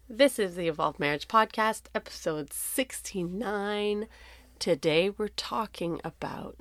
This is the Evolved Marriage Podcast, episode 69. Today we're talking about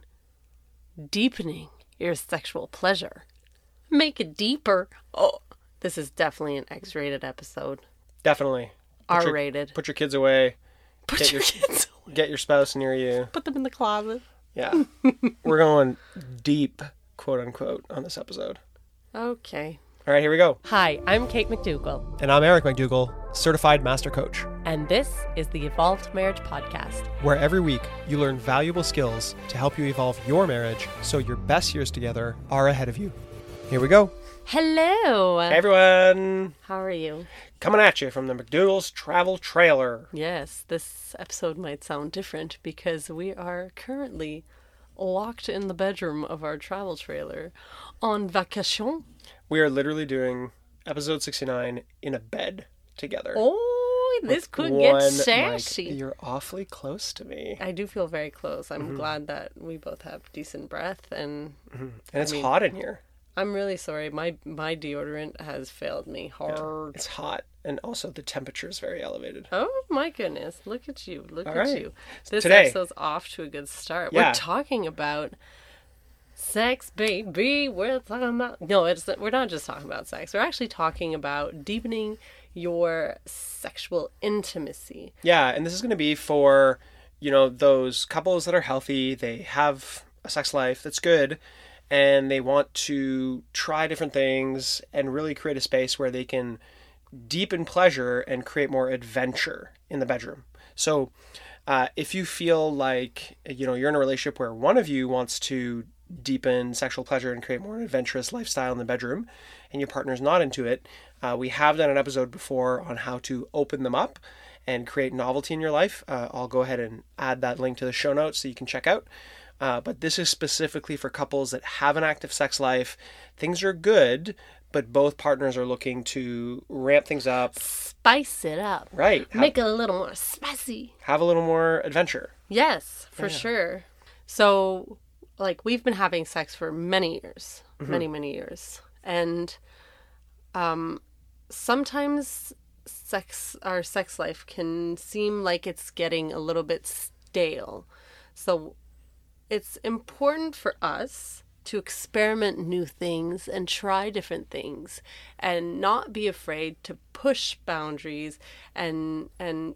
deepening your sexual pleasure. Make it deeper. Oh, this is definitely an X-rated episode. Definitely. R-rated. Put your kids away. Put your kids away. Get your spouse near you. Put them in the closet. Yeah. We're going deep, quote unquote, on this episode. Okay. All right, here we go. Hi, I'm Kate McDougall. And I'm Eric McDougall, certified master coach, And this is the Evolved Marriage Podcast. where every week you learn valuable skills to help you evolve your marriage so your best years together are ahead of you. Here we go. Hello. Hey, everyone. How are you? Coming at you from the McDougall's Travel Trailer. Yes, this episode might sound different because we are currently locked in the bedroom of our travel trailer on vacation. We are literally doing episode 69 in a bed together. Oh, this With could get one sassy. mic. You're awfully close to me. I do feel very close. I'm glad that we both have decent breath, and And it's hot in here. I'm really sorry. My deodorant has failed me hard. It's hot, and also the temperature is very elevated. Oh my goodness. Look at you. Look All at right. you. This Today- episode's off to a good start. Yeah. We're talking about sex, baby. We're talking about... No, we're not just talking about sex. We're actually talking about deepening your sexual intimacy. Yeah, and this is going to be for, those couples that are healthy, they have a sex life that's good, and they want to try different things and really create a space where they can deepen pleasure and create more adventure in the bedroom. So if you feel like, you're in a relationship where one of you wants to deepen sexual pleasure and create more adventurous lifestyle in the bedroom, and your partner's not into it, we have done an episode before on how to open them up and create novelty in your life. I'll go ahead and add that link to the show notes so you can check out. But this is specifically for couples that have an active sex life. Things are good, but both partners are looking to ramp things up. Spice it up. Right. Make it a little more spicy. Have a little more adventure. Yes, for sure. So, we've been having sex for many years. Many years. And sometimes our sex life can seem like it's getting a little bit stale. So it's important for us to experiment new things and try different things and not be afraid to push boundaries and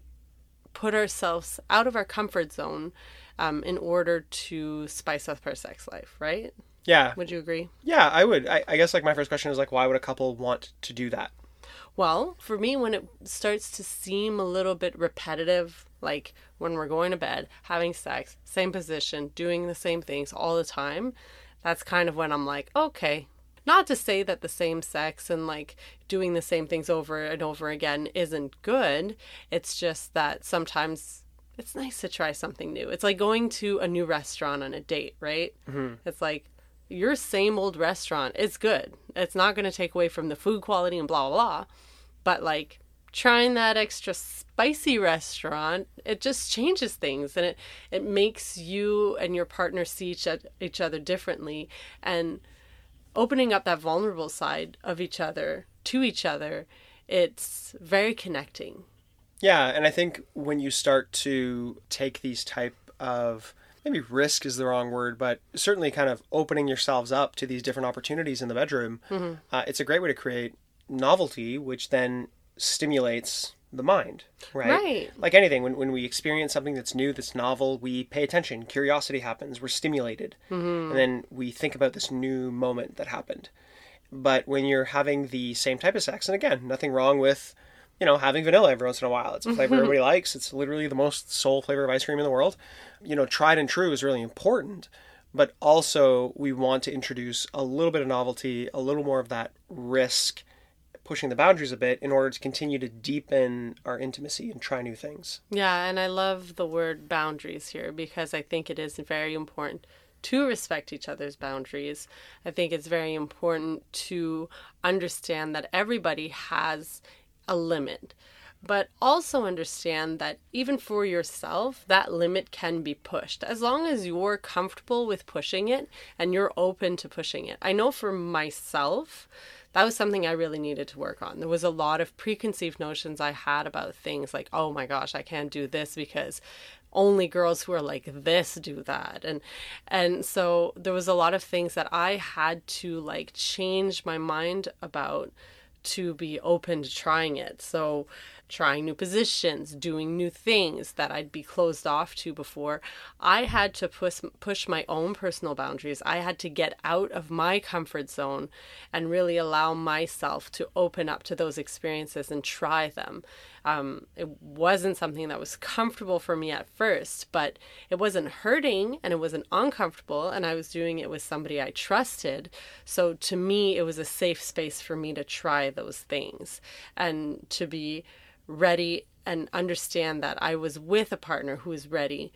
put ourselves out of our comfort zone in order to spice up our sex life, right? Yeah. Would you agree? Yeah, I would. I guess my first question is why would a couple want to do that? Well, for me, when it starts to seem a little bit repetitive, like when we're going to bed, having sex, same position, doing the same things all the time, that's kind of when I'm like, okay. Not to say that the same sex and doing the same things over and over again isn't good. It's just that sometimes it's nice to try something new. It's like going to a new restaurant on a date, right? Mm-hmm. It's like your same old restaurant. It's good. It's not going to take away from the food quality and blah, blah, blah. But trying that extra spicy restaurant, it just changes things, and it makes you and your partner see each other differently, and opening up that vulnerable side of each other to each other, it's very connecting. Yeah, and I think when you start to take these type of, maybe risk is the wrong word, but certainly kind of opening yourselves up to these different opportunities in the bedroom, it's a great way to create novelty, which then stimulates the mind, right? Right. Like anything, when we experience something that's new, that's novel, we pay attention, curiosity happens, we're stimulated, and then we think about this new moment that happened. But when you're having the same type of sex, and again, nothing wrong with, having vanilla every once in a while. It's a flavor everybody likes. It's literally the most soul flavor of ice cream in the world. Tried and true is really important. But also, we want to introduce a little bit of novelty, a little more of that risk, pushing the boundaries a bit in order to continue to deepen our intimacy and try new things. Yeah, and I love the word boundaries here because I think it is very important to respect each other's boundaries. I think it's very important to understand that everybody has a limit, but also understand that even for yourself, that limit can be pushed as long as you're comfortable with pushing it and you're open to pushing it. I know for myself that was something I really needed to work on. There was a lot of preconceived notions I had about things like, oh my gosh, I can't do this because only girls who are like this do that. And so there was a lot of things that I had to like change my mind about to be open to trying it. So trying new positions, doing new things that I'd be closed off to before. I had to push my own personal boundaries. I had to get out of my comfort zone and really allow myself to open up to those experiences and try them. It wasn't something that was comfortable for me at first, but it wasn't hurting and it wasn't uncomfortable, and I was doing it with somebody I trusted. So to me, it was a safe space for me to try those things and to be ready and understand that I was with a partner who was ready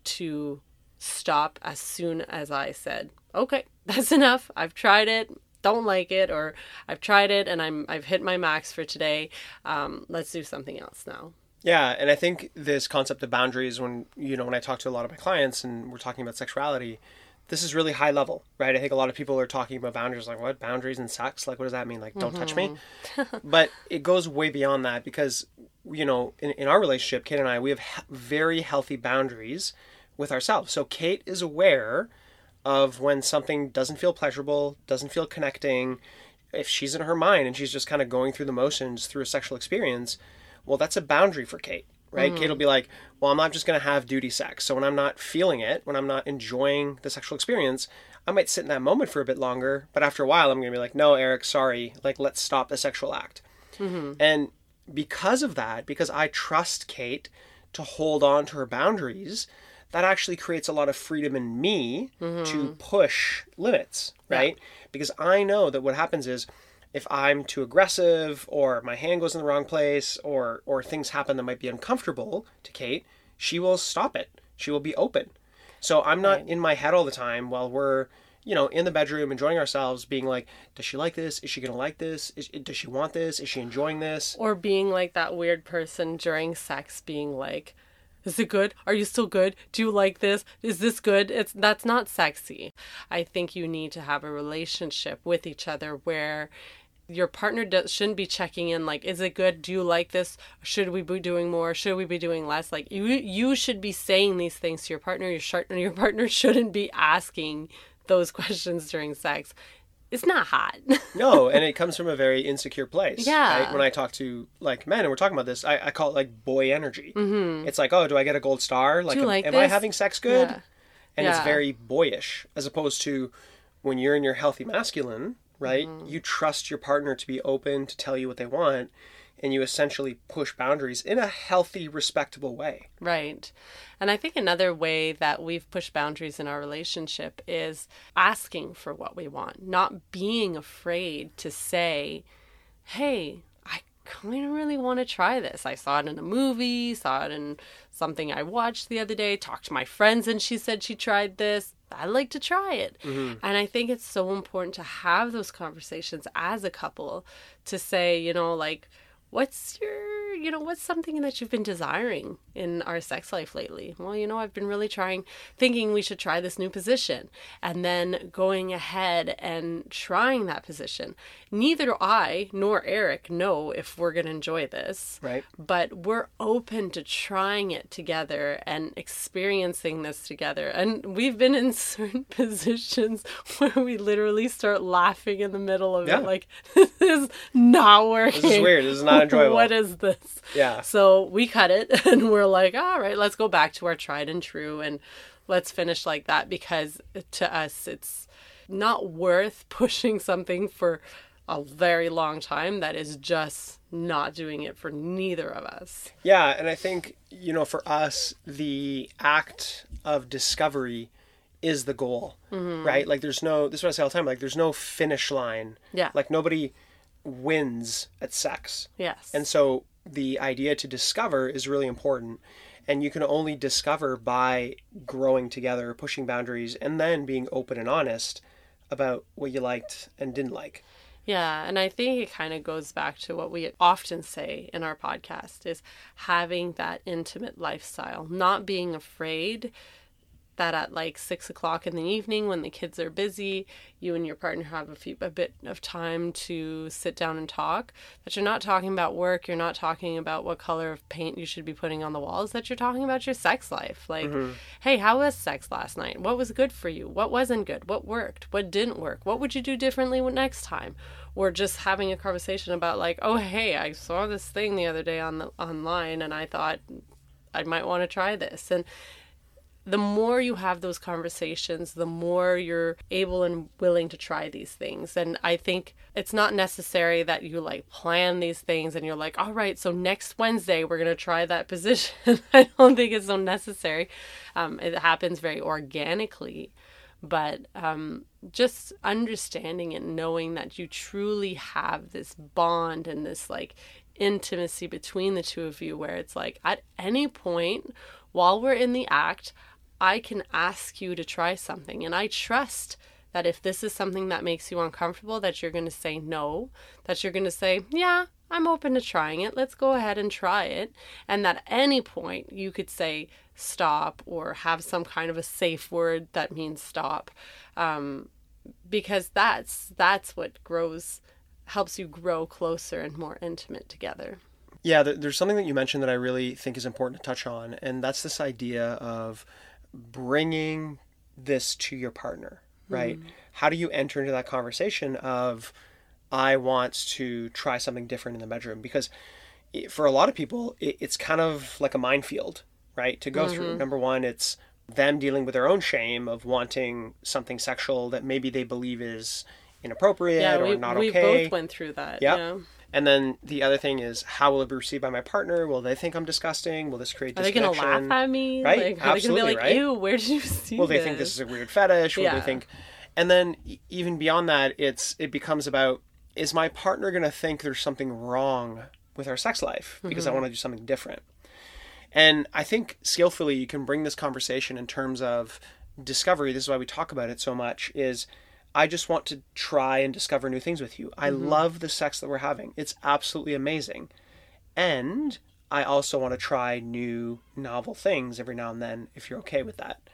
to stop as soon as I said, okay, that's enough. I've tried it. Don't like it, or I've tried it and I've hit my max for today. Let's do something else now. Yeah, and I think this concept of boundaries, when I talk to a lot of my clients and we're talking about sexuality, this is really high level, right? I think a lot of people are talking about boundaries, like, what, boundaries in sex? Like, what does that mean? Like, don't touch me? But it goes way beyond that because, in our relationship, Kate and I, we have very healthy boundaries with ourselves. So Kate is aware of when something doesn't feel pleasurable, doesn't feel connecting. If she's in her mind and she's just kind of going through the motions through a sexual experience, well, that's a boundary for Kate, right? Mm-hmm. Kate will be like, well, I'm not just going to have duty sex. So when I'm not feeling it, when I'm not enjoying the sexual experience, I might sit in that moment for a bit longer. But after a while, I'm going to be like, no, Eric, sorry. Like, let's stop the sexual act. Mm-hmm. And because of that, because I trust Kate to hold on to her boundaries, that actually creates a lot of freedom in me to push limits, right? Yeah. Because I know that what happens is if I'm too aggressive or my hand goes in the wrong place or things happen that might be uncomfortable to Kate, she will stop it. She will be open. So I'm not in my head all the time while we're, in the bedroom enjoying ourselves being like, does she like this? Is she going to like this? Does she want this? Is she enjoying this? Or being like that weird person during sex being like, is it good? Are you still good? Do you like this? Is this good? That's not sexy. I think you need to have a relationship with each other where your partner shouldn't be checking in like, is it good? Do you like this? Should we be doing more? Should we be doing less? Like you should be saying these things to your partner. Your partner shouldn't be asking those questions during sex. It's not hot. No, and it comes from a very insecure place. Yeah. Right? When I talk to like men and we're talking about this, I call it like boy energy. Mm-hmm. It's like, oh, do I get a gold star? Like, am I having sex good? Yeah. And it's very boyish, as opposed to when you're in your healthy masculine, right? Mm-hmm. You trust your partner to be open, to tell you what they want, and you essentially push boundaries in a healthy, respectable way. Right. And I think another way that we've pushed boundaries in our relationship is asking for what we want, not being afraid to say, hey, I kind of really want to try this. I saw it in a movie, saw it in something I watched the other day, talked to my friends and she said she tried this. I'd like to try it. Mm-hmm. And I think it's so important to have those conversations as a couple to say, like, what's something that you've been desiring in our sex life lately? Well, I've been really thinking we should try this new position, and then going ahead and trying that position. Neither I nor Eric know if we're going to enjoy this, right? But we're open to trying it together and experiencing this together. And we've been in certain positions where we literally start laughing in the middle of it, like, this is not working. This is weird. This is not enjoyable. What is this? Yeah. So we cut it and we're like, all right, let's go back to our tried and true and let's finish like that, because to us, it's not worth pushing something for a very long time that is just not doing it for neither of us. Yeah. And I think, for us, the act of discovery is the goal, right? Like this is what I say all the time, like there's no finish line. Yeah. Like nobody wins at sex. Yes. And so the idea to discover is really important. And you can only discover by growing together, pushing boundaries, and then being open and honest about what you liked and didn't like. Yeah, and I think it kind of goes back to what we often say in our podcast is having that intimate lifestyle, not being afraid that at like 6 o'clock in the evening when the kids are busy, you and your partner have a bit of time to sit down and talk, that you're not talking about work, you're not talking about what color of paint you should be putting on the walls, that you're talking about your sex life. Like, hey, how was sex last night? What was good for you? What wasn't good? What worked? What didn't work? What would you do differently next time? Or just having a conversation about like, oh, hey, I saw this thing the other day online and I thought I might want to try this. And the more you have those conversations, the more you're able and willing to try these things. And I think it's not necessary that you like plan these things and you're like, all right, so next Wednesday we're going to try that position. I don't think it's so necessary. It happens very organically. But just understanding and knowing that you truly have this bond and this like intimacy between the two of you, where it's like at any point while we're in the act, I can ask you to try something. And I trust that if this is something that makes you uncomfortable, that you're going to say no, that you're going to say, yeah, I'm open to trying it. Let's go ahead and try it. And that at any point you could say stop or have some kind of a safe word that means stop. Because that's what helps you grow closer and more intimate together. Yeah, there's something that you mentioned that I really think is important to touch on, and that's this idea of bringing this to your partner, right? How do you enter into that conversation of, I want to try something different in the bedroom? Because for a lot of people, it's kind of like a minefield, right, to go through. Number one, it's them dealing with their own shame of wanting something sexual that maybe they believe is inappropriate or not okay. We both went through that. Yep. Yeah. And then the other thing is, how will it be received by my partner? Will they think I'm disgusting? Will this create disconnection? Are they going to laugh at me? Right? Like, are Absolutely, they going to be like, ew, where did you see Will they think this is a weird fetish? Will they think... And then even beyond that, it becomes about, is my partner going to think there's something wrong with our sex life because I want to do something different? And I think skillfully you can bring this conversation in terms of discovery. This is why we talk about it so much, is I just want to try and discover new things with you. I love the sex that we're having. It's absolutely amazing. And I also want to try new novel things every now and then, if you're okay with that.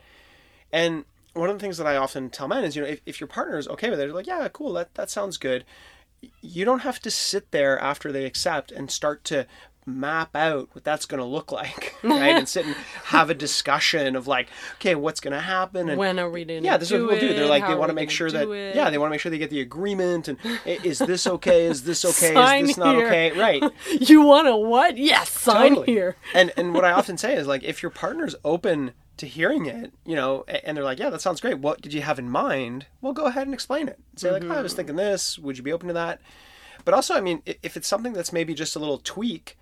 And one of the things that I often tell men is, if your partner is okay with it, they're like, yeah, cool, that sounds good. You don't have to sit there after they accept and start to map out what that's going to look like, right? And sit and have a discussion of like, okay, what's going to happen? And when are we doing this is what people do. They're like, they want to make sure that, they want to make sure they get the agreement. And is this okay? Is this okay? Sign is this not here. okay? Right. You want to what? Yes, sign Totally. here. And what I often say is like, if your partner's open to hearing it, and they're like, yeah, that sounds great. What did you have in mind? Well, go ahead and explain it. Say like, I was thinking this. Would you be open to that? But also, I mean, if it's something that's maybe just a little tweak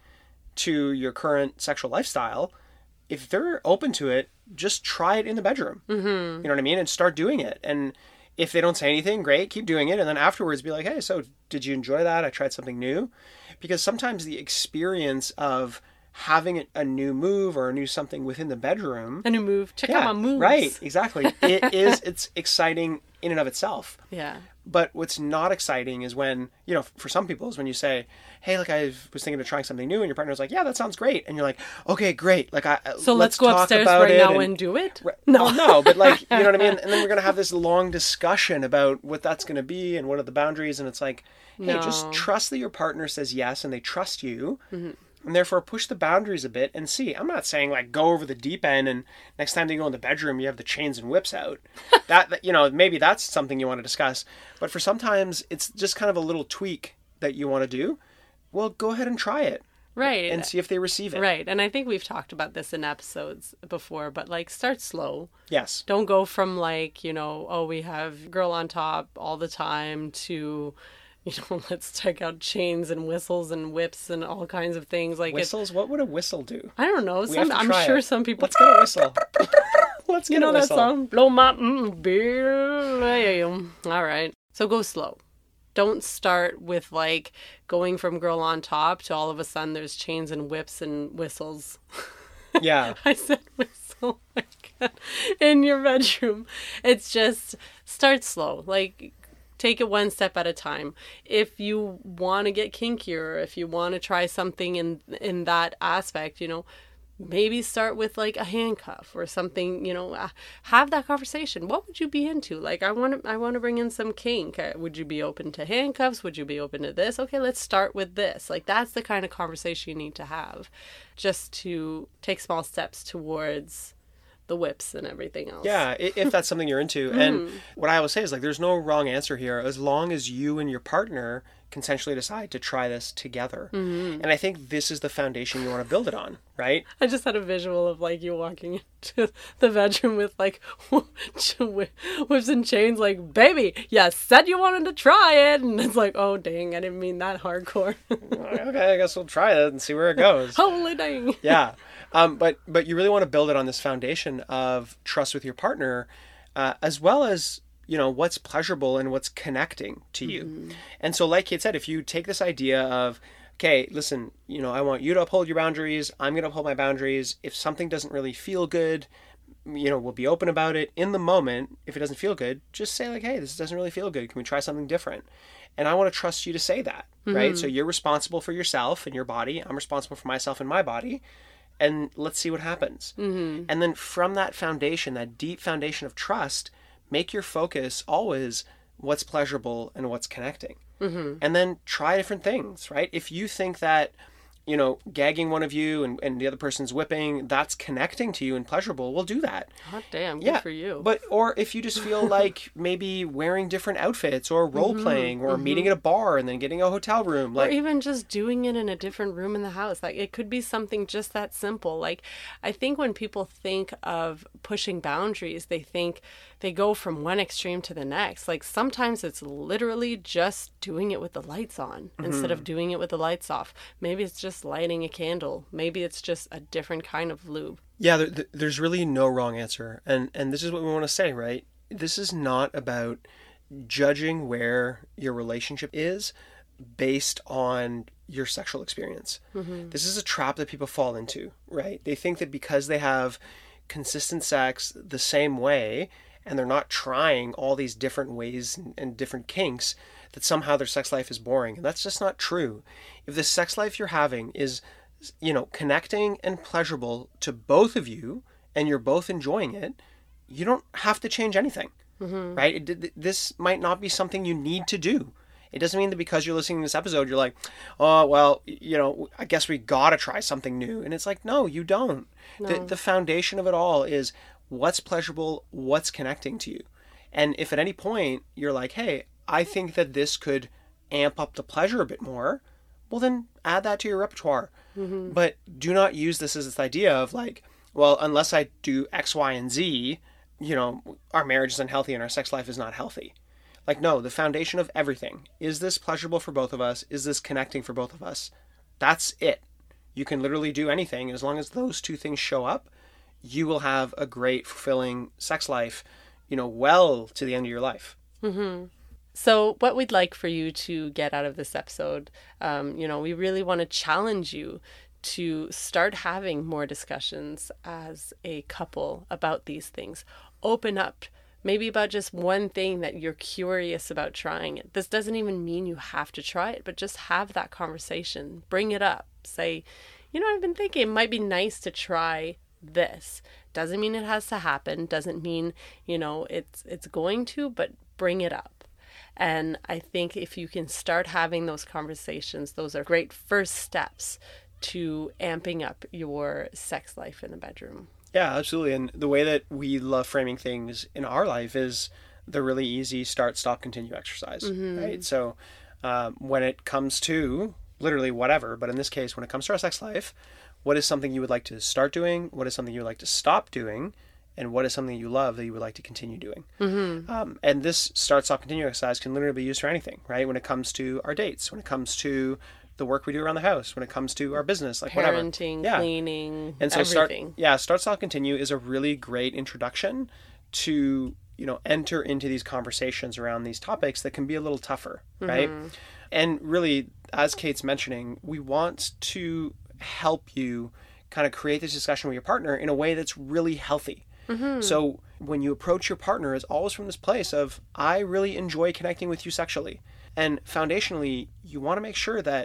to your current sexual lifestyle, if they're open to it, just try it in the bedroom. You know what I mean? And start doing it. And if they don't say anything, great, keep doing it. And then afterwards be like, hey, so did you enjoy that? I tried something new. Because sometimes the experience of having a new move or a new something within the bedroom. A new move. Check out my moves. Right, exactly. It's exciting in and of itself. Yeah. But what's not exciting is when, for some people, is when you say, hey, like I was thinking of trying something new, and your partner's like, yeah, that sounds great. And you're like, okay, great. Like, so let's go upstairs right now and do it? No, but like, you know what I mean? And then we're going to have this long discussion about what that's going to be and what are the boundaries. And it's like, hey, just trust that your partner says yes and they trust you. And therefore push the boundaries a bit and see. I'm not saying like go over the deep end and next time they go in the bedroom you have the chains and whips out. that maybe that's something you want to discuss. But for sometimes it's just kind of a little tweak that you want to do. Well, go ahead and try it. Right. And see if they receive it. Right. And I think we've talked about this in episodes before, but like start slow. Yes. Don't go from like, we have girl on top all the time to, let's check out chains and whistles and whips and all kinds of things. Like whistles? What would a whistle do? I don't know. I'm sure some people. Let's get a whistle. Let's get a whistle. That song? Blow my beer. All right. So go slow. Don't start with like going from girl on top to all of a sudden there's chains and whips and whistles. Yeah. I said whistle in your bedroom. It's just start slow. Like take it one step at a time. If you want to get kinkier, if you want to try something in that aspect, maybe start with like a handcuff or something, have that conversation. What would you be into? Like, I want to bring in some kink. Would you be open to handcuffs? Would you be open to this? Okay, let's start with this. Like, that's the kind of conversation you need to have, just to take small steps towards the whips and everything else. Yeah, if that's something you're into. And what I always say is, like, there's no wrong answer here as long as you and your partner consensually decide to try this together. And I think this is the foundation you want to build it on, right? I just had a visual of like you walking into the bedroom with like whips and chains, like, baby, you said you wanted to try it. And it's like, oh, dang, I didn't mean that hardcore. Okay, I guess we'll try it and see where it goes. Holy dang. Yeah. But you really want to build it on this foundation of trust with your partner, as well as, what's pleasurable and what's connecting to you. And so, like Kate said, if you take this idea of, okay, listen, I want you to uphold your boundaries, I'm going to uphold my boundaries. If something doesn't really feel good, we'll be open about it in the moment. If it doesn't feel good, just say like, hey, this doesn't really feel good. Can we try something different? And I want to trust you to say that, right? So you're responsible for yourself and your body. I'm responsible for myself and my body. And let's see what happens. And then from that foundation, that deep foundation of trust, make your focus always what's pleasurable and what's connecting. And then try different things, right? If you think that, gagging one of you and the other person's whipping, that's connecting to you and pleasurable, we'll do that. Hot damn, good for you. Or if you just feel like maybe wearing different outfits or role playing or meeting at a bar and then getting a hotel room. Or even just doing it in a different room in the house. Like, it could be something just that simple. Like, I think when people think of pushing boundaries, they go from one extreme to the next. Like, sometimes it's literally just doing it with the lights on instead of doing it with the lights off. Maybe it's just lighting a candle. Maybe it's just a different kind of lube. Yeah, there's really no wrong answer. And this is what we want to say, right? This is not about judging where your relationship is based on your sexual experience. This is a trap that people fall into, right? They think that because they have consistent sex the same way and they're not trying all these different ways and different kinks, that somehow their sex life is boring. And that's just not true. If the sex life you're having is, connecting and pleasurable to both of you and you're both enjoying it, you don't have to change anything, right? This might not be something you need to do. It doesn't mean that because you're listening to this episode, you're like, oh, well, I guess we got to try something new. And it's like, no, you don't. No. The foundation of it all is what's pleasurable, what's connecting to you. And if at any point you're like, hey, I think that this could amp up the pleasure a bit more, well, then add that to your repertoire. But do not use this as this idea of like, well, unless I do X, Y, and Z, our marriage is unhealthy and our sex life is not healthy. Like, no, the foundation of everything. Is this pleasurable for both of us? Is this connecting for both of us? That's it. You can literally do anything. As long as those two things show up, you will have a great, fulfilling sex life, well to the end of your life. So what we'd like for you to get out of this episode, we really want to challenge you to start having more discussions as a couple about these things. Open up, maybe about just one thing that you're curious about trying it. This doesn't even mean you have to try it, but just have that conversation. Bring it up. Say, I've been thinking it might be nice to try this. Doesn't mean it has to happen. Doesn't mean, it's going to, but bring it up. And I think if you can start having those conversations, those are great first steps to amping up your sex life in the bedroom. Yeah, absolutely. And the way that we love framing things in our life is the really easy start, stop, continue exercise, right? So when it comes to literally whatever, but in this case, when it comes to our sex life, what is something you would like to start doing? What is something you would like to stop doing? And what is something you love that you would like to continue doing? And this start, stop, continue exercise can literally be used for anything, right? When it comes to our dates, when it comes to the work we do around the house, when it comes to our business, like parenting, whatever. Cleaning, and so everything. Start, stop, continue is a really great introduction to, enter into these conversations around these topics that can be a little tougher, right? And really, as Kate's mentioning, we want to help you kind of create this discussion with your partner in a way that's really healthy. So when you approach your partner, it's always from this place of, I really enjoy connecting with you sexually. And foundationally, you want to make sure that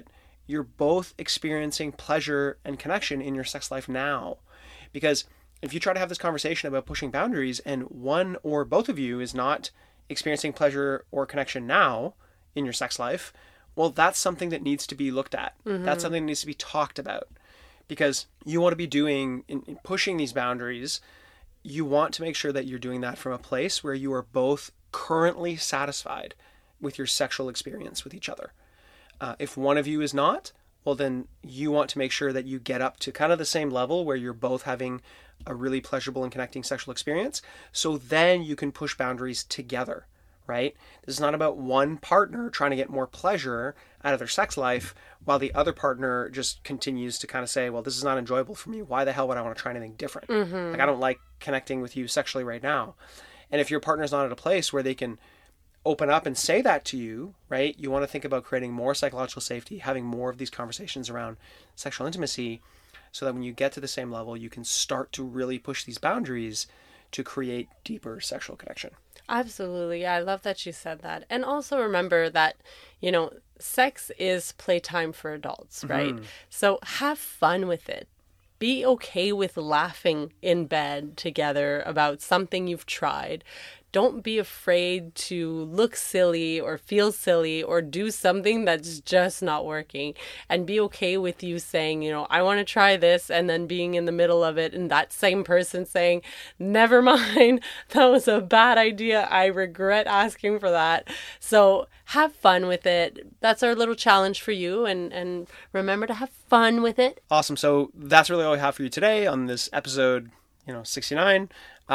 you're both experiencing pleasure and connection in your sex life now. Because if you try to have this conversation about pushing boundaries and one or both of you is not experiencing pleasure or connection now in your sex life, well, that's something that needs to be looked at. That's something that needs to be talked about. Because you want to be doing, in pushing these boundaries, you want to make sure that you're doing that from a place where you are both currently satisfied with your sexual experience with each other. If one of you is not, well, then you want to make sure that you get up to kind of the same level where you're both having a really pleasurable and connecting sexual experience. So then you can push boundaries together, right? This is not about one partner trying to get more pleasure out of their sex life while the other partner just continues to kind of say, well, this is not enjoyable for me. Why the hell would I want to try anything different? Like, I don't like connecting with you sexually right now. And if your partner's not at a place where they can open up and say that to you, right? You want to think about creating more psychological safety, having more of these conversations around sexual intimacy, so that when you get to the same level, you can start to really push these boundaries to create deeper sexual connection. Absolutely. Yeah, I love that you said that. And also remember that, sex is playtime for adults, right? So have fun with it. Be okay with laughing in bed together about something you've tried. Don't be afraid to look silly or feel silly or do something that's just not working. And be okay with you saying, I want to try this, and then being in the middle of it and that same person saying, never mind, that was a bad idea. I regret asking for that. So have fun with it. That's our little challenge for you. And remember to have fun with it. Awesome. So that's really all we have for you today on this episode, 69.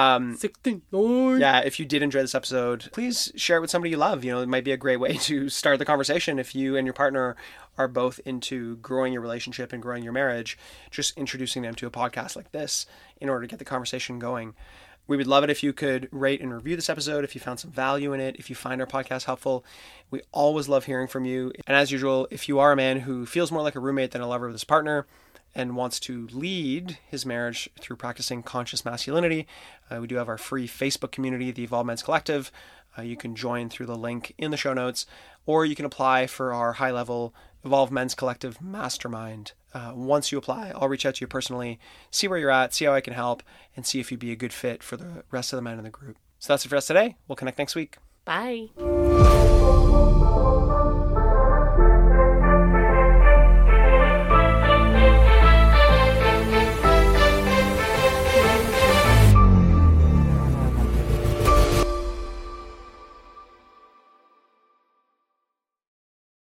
69. Yeah, if you did enjoy this episode, please share it with somebody you love. It might be a great way to start the conversation if you and your partner are both into growing your relationship and growing your marriage, just introducing them to a podcast like this in order to get the conversation going. We would love it if you could rate and review this episode if you found some value in it, if you find our podcast helpful. We always love hearing from you. And as usual, if you are a man who feels more like a roommate than a lover with his partner and wants to lead his marriage through practicing conscious masculinity, we do have our free Facebook community, the Evolved Men's Collective. You can join through the link in the show notes, or you can apply for our high-level Evolved Men's Collective Mastermind. Once you apply, I'll reach out to you personally, see where you're at, see how I can help, and see if you'd be a good fit for the rest of the men in the group. So that's it for us today. We'll connect next week. Bye.